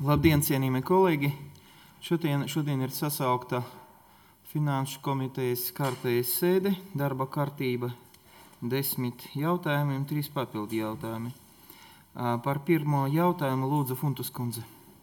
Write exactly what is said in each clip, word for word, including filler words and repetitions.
Labdien, cienījamie kolēģi! Šodien, šodien ir sasaukta Finanšu komitejas kārtējas sēde, darba kārtība, desmit jautājumi un trīs papildu jautājumi. Par pirmo jautājumu lūdzu Funtus kundze.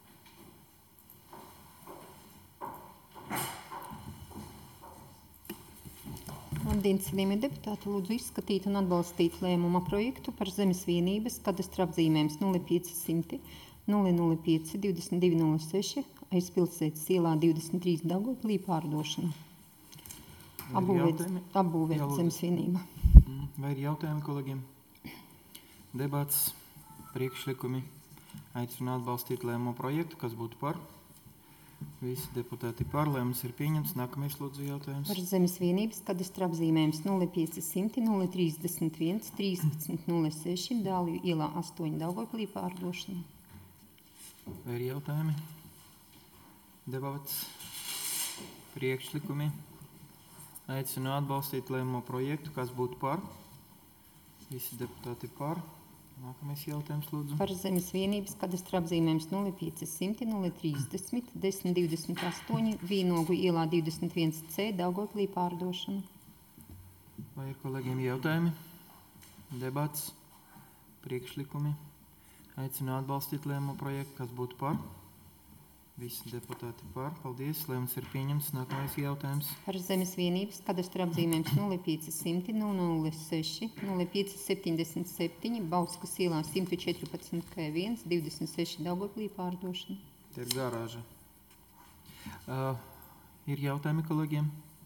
Labdien, cienījamie deputāti, lūdzu izskatīt un atbalstīt lēmuma projektu par zemes vienības kadastra apzīmējums nulle pieci simti nulle nulle pieci divdesmit divi nulle seši Aizpilsētas ielā divdesmit trīs Daugavpilī pārdošanu. Apbūvēt, apbūvēt zemes vienība. Vai ir jautājumi kolēģiem? Debats, priekšlikumi, aicinu atbalstīt lēmumu projektu, kas būtu par. Visi deputāti par, lēmums ir pieņemts. Nākamais lūdzu jautājums. Par zemes vienības kadastra apzīmējums nulle pieci simti nulle trīsdesmit viens trīspadsmit nulle seši Dāliju ielā astoņi Daugavpilī pārdošanu. Vai ir jautājumi? Debats, priekšlikumi. Aicinu atbalstīt lēmumu projektu, kas būtu par. Visi deputāti par. Nākamais jautājums, lūdzu. Par zemes vienības kadastra apzīmējums nulle pieci simti nulle trīsdesmit desmit divdesmit astoņi Vīnogu ielā divdesmit viens C Daugavpilī pārdošanu. Vai ir kolēģiem jautājumi? Debats, priekšlikumi. Aicinu atbalstīt lēmumu projektu, kas būtu par. Visi deputāti par. Paldies. Lēmums ir pieņemts. Nākamais jautājums. Par zemes vienības kadastra apzīmējums nulle pieci simti nulle nulle seši nulle pieci septiņdesmit septiņi Bauskas ielā simt četrpadsmit K viens divdesmit seši Daugavpilī pārdošana. Te ir garāža. Uh, ir jautājumi kolēģiem?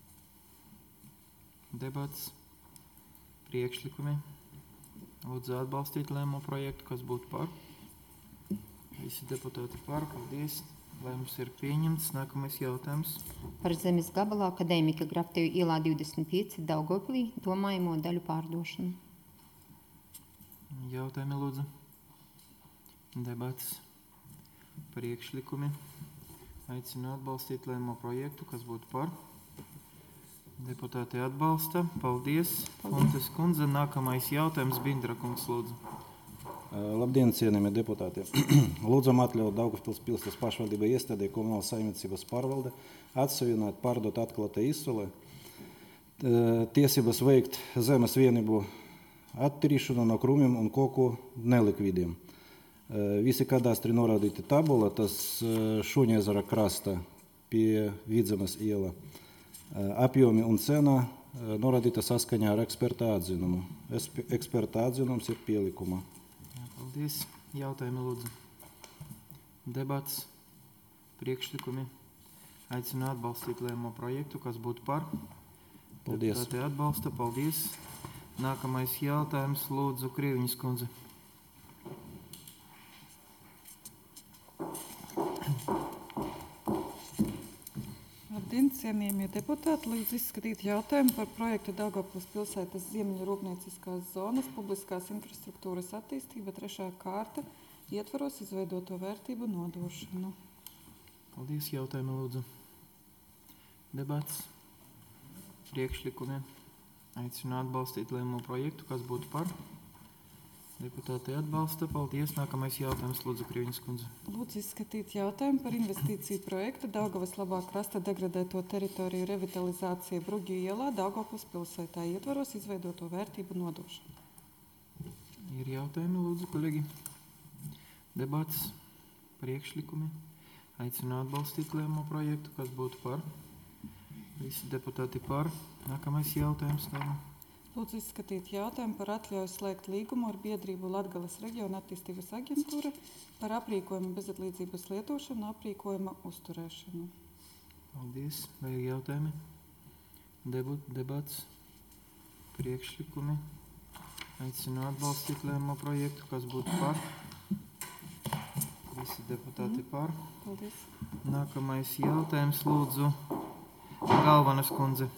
Debats, priekšlikumi. Lūdzu atbalstīt lēmumu projektu, kas būtu par. Visi deputāti par. Paldies. Lēmums ir pieņemts. Nākamais jautājums. Par zemes gabalā Akadēmika Grafteju ielā divdesmit pieci Daugavpilī domājamo daļu pārdošanu. Jautājumi lūdzu. Debats, priekšlikumi. Aicinu atbalstīt lēmumu projektu, kas būtu par. Deputāti atbalsta. Paldies. Funtus kundze. Nākamais jautājums. Bindra kungs lūdzu. Labdien, cienījamie deputāti! Lūdzam atļaut Daugavpils pilsētas pašvaldībai iestādē komunālas saimniecības pārvalde atsevināt, pārdot atklātai izsolē tiesības veikt zemes vienību attīrīšanu no krūmiem un koku nelikvidiem. Visi kadastri norādīti tabula, tas Šuņezera krasta pie Vidzemes iela. Apjomi un cena norādīta saskaņā ar eksperta atzinumu. Eksperta atzinums ir pielikuma. Paldies. Jautājumi lūdzu. Debats, priekšlikumi. Aicinu atbalstīt lēmumu projektu, kas būtu par. Paldies. Deputāti atbalsta. Paldies. Nākamais jautājums lūdzu Krieviņas kundze. Labdien, cienījamie deputāti! Lūdzu izskatīt jautājumu par projektu Daugavpils pilsētas Ziemeļu rūpnieciskās zonas publiskās infrastruktūras attīstība trešā kārta ietvaros izveidoto vērtību nodošanu. Paldies. Jautājumi lūdzu. Debats, priekšlikumi. Aicinu atbalstīt lēmumu projektu, kas būtu par. Deputāti atbalsta. Paldies. Nākamais jautājums lūdzu Krieviņas kundze. Lūdzu izskatīt jautājumu par investīciju projektu Daugavas labā krasta degradēto teritoriju revitalizācija Brugju ielā Daugavpils pilsētā ietvaros izveidoto vērtību nodošanu. Ir jautājumi lūdzu kolēģi. Debats, priekšlikumi. Aicinu atbalstīt lēmumu projektu, kas būtu par. Visi deputāti par. Nākamais jautājums. Tālāk. Lūdzu izskatīt jautājumu par atļauju slēgt līgumu ar biedrību Latgales reģiona attīstības aģentūra par aprīkojuma bezatlīdzības lietošanu, aprīkojuma uzturēšanu. Paldies. Vai ir jautājumi? Debat, debats, priekšlikumi. Aicinu atbalstīt lēmumu projektu, kas būtu par. Visi deputāti par. Paldies. Nākamais jautājums lūdzu Galvanas kundze.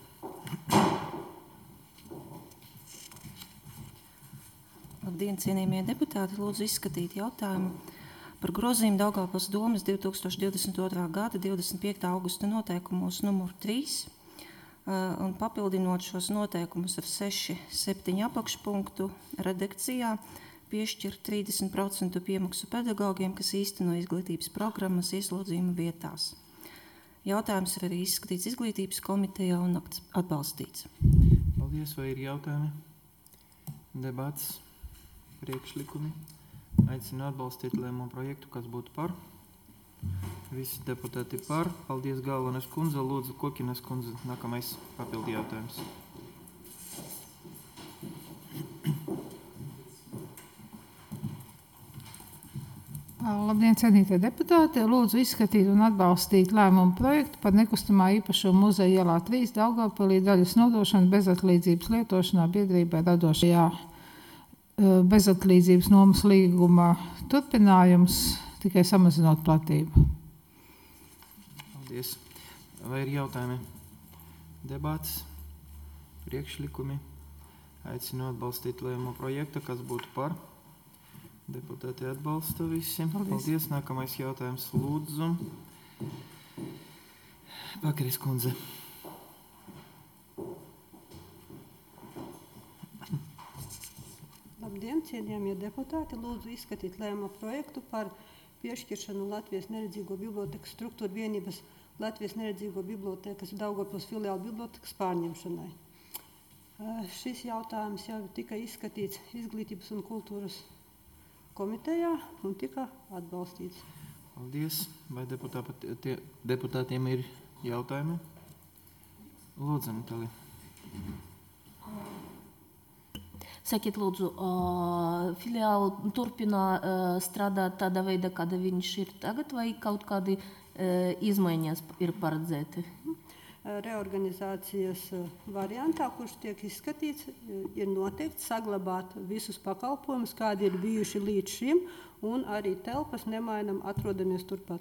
Labdien, cienījamie deputāti! Lūdzu izskatīt jautājumu par grozījumu Daugavpils domes divi tūkstoši divdesmit otrā gada divdesmit piektā augusta noteikumos numur trīs un papildinot šos noteikumus ar seši septiņi apakšpunktu redakcijā piešķirt trīsdesmit procentu piemaksu pedagogiem, kas īsteno izglītības programmas ieslodzījuma vietās. Jautājums ir arī izskatīts izglītības komitejā un atbalstīts. Paldies, vai ir jautājumi? Debats, priekšlikumi. Aicinu atbalstīt lēmumu projektu, kas būtu par. Visi deputāti par. Paldies, Galvanes kundze. Lūdzu, Kokinas kundze, nākamais papildi jautājums. Labdien, cienītie deputāti! Lūdzu izskatīt un atbalstīt lēmumu projektu par nekustamā īpašuma muzeja ielā trīs Daugavpilī daļas nodošanu bezatlīdzības lietošanā biedrībai radošajā bezatlīdzības nomas līguma turpinājums, tikai samazinot platību. Paldies. Vai ir jautājumi? Debats, priekšlikumi. Aicinu atbalstīt lēmumu projektu, kas būtu par. Deputāti atbalsta visi. Paldies. Paldies. Nākamais jautājums, lūdzu. Pakaris kundze. Labdien, cienījamie deputāti! Lūdzu izskatīt lēmumu projektu par piešķiršanu Latvijas neredzīgo bibliotekas struktūra vienības Latvijas neredzīgo bibliotekas Daugavpils filiāla bibliotekas pārņemšanai. Šis jautājums jau tika izskatīts izglītības un kultūras komitejā un tika atbalstīts. Paldies. Vai deputāti, tie, deputātiem ir jautājumi? Lūdzu, Natālija. Sakiet, lūdzu, filiāli turpina strādāt tādā veidā, kāda viņš ir tagad, vai kaut kādi izmaiņas ir paredzēti? Reorganizācijas variantā, kurš tiek izskatīts, ir noteikti saglabāt visus pakalpojumus, kādi ir bijuši līdz šim, un arī telpas nemainam atrodamies turpat.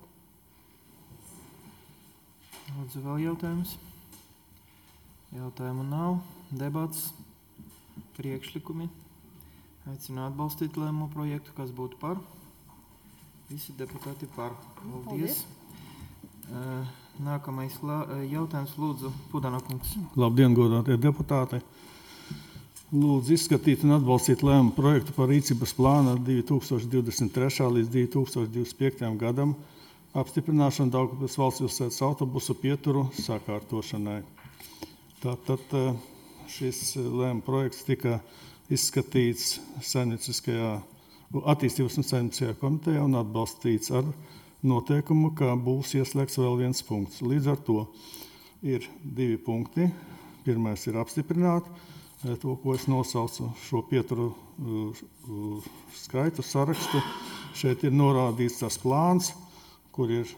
Lūdzu, vēl jautājums? Jautājumu nav. Debats, priekšlikumi. Aicinu atbalstīt lēmumu projektu, kas būtu par. Visi deputāti par. Paldies. Paldies. Nākamais jautājums, lūdzu, Pudana kungs. Labdien, godātie deputāti! Lūdzu izskatīt un atbalstīt lēmumu projektu par rīcības plānu divi tūkstoši divdesmit trešā līdz divi tūkstoši divdesmit piektajam gadam apstiprināšanu Daugavpils valsts pilsētas autobusu pieturu sakārtošanai. Tātad šis lēmuma projekts tika izskatīts saimnieciskajā attīstības un saimnieciskajā komitejā un atbalstīts ar noteikumu, ka būs ieslēgts vēl viens punkts. Līdz ar to ir divi punkti. Pirmais ir apstiprināt to, ko es nosaucu šo pieturu skaitu sarakstu. Šeit ir norādīts tas plāns, kur ir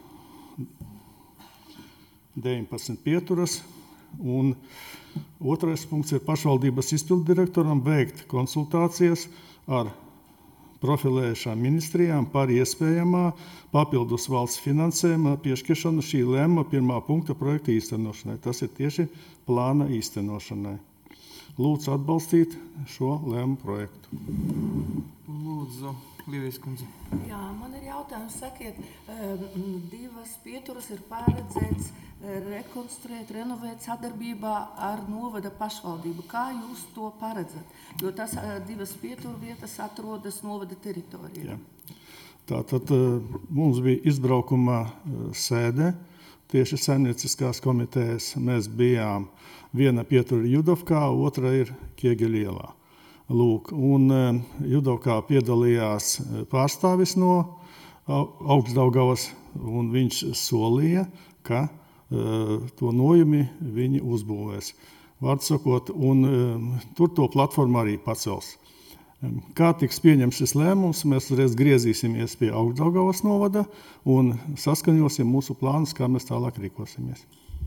deviņpadsmit pieturas. Un otrais punkts ir pašvaldības izpildu direktoram veikt konsultācijas ar profilējušām ministrijām par iespējamā papildus valsts finansējuma piešķiršanu šī lēmuma pirmā punkta projekta īstenošanai. Tas ir tieši plāna īstenošanai. Lūdzu atbalstīt šo lēmumu projektu. Lūdzu, Līvijas kundze. Jā, man ir jautājums, sakiet, divas pieturas ir paredzēts rekonstruēt, renovēt sadarbībā ar novada pašvaldību. Kā jūs to paredzat? Jo tas divas pieturu vietas atrodas novada teritorijā. Jā. Tātad mums bija izbraukuma sēde, tieši saimnieciskās komitejas. Mēs bijām viena pietura Judovkā, otra ir Kiegeļielā. Lūk, un Judovkā piedalījās pārstāvis no Augstdaugavas, un viņš solīja, ka to nojumi viņi uzbūvēs. Vārds sakot, un tur to platformu arī pacels. Kā tiks pieņemts šis lēmums, mēs uzreiz griezīsimies pie Augstdaugavas novada un saskaņosim mūsu plānus, kā mēs tālāk rīkosimies.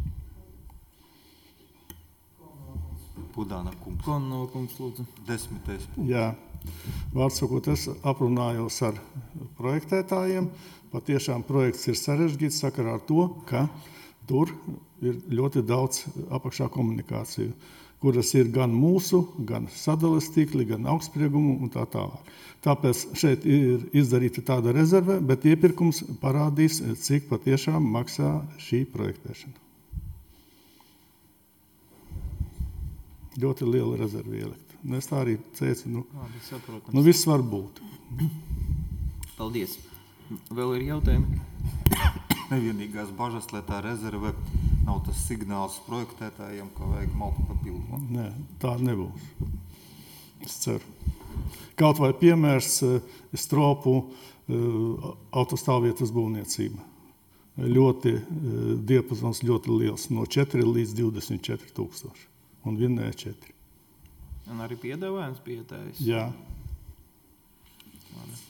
Pudāna kungs. Konno kungs, lūdzu. Desmitais. Jā, vārds sakot, es aprunājos ar projektētājiem. Patiešām projekts ir sarežģīts sakarā ar to, ka tur ir ļoti daudz apakšā komunikāciju, kuras ir gan mūsu, gan sadales tīkli, gan augstspriegumu un tā tālāk. Tāpēc šeit ir izdarīta tāda rezerve, bet iepirkums parādīs, cik patiešām maksā šī projektēšana. Ļoti liela rezerve ielikt. Nu, es tā arī teicu, nu, Labi, saprotams. nu viss var būt. Paldies. Vēl ir jautājumi? Nevienīgās bažas, lai tā rezerve nav tas signāls projektētājiem, ka vajag malku papildināt. Nē, tā nebūs. Es ceru. Kaut vai piemērs stropu autostāvvietas būvniecība. Ļoti diapazons ļoti liels, no četri līdz divdesmit četri tūkstoši. Un vinnēja četri. Un arī piedāvājums bija tāds? Jā. Labi.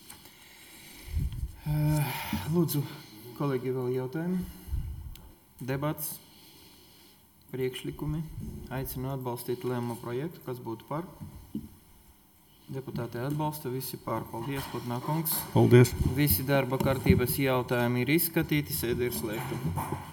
Uh, lūdzu, kolēģi, vēl jautājumi? Debats, priekšlikumi. Aicinu atbalstīt lēmumu projektu, kas būtu par. Deputāti atbalsta, visi pār. Paldies, Putnā kungs. Paldies. Visi darba kārtības jautājumi ir izskatīti, sēde ir slēgta.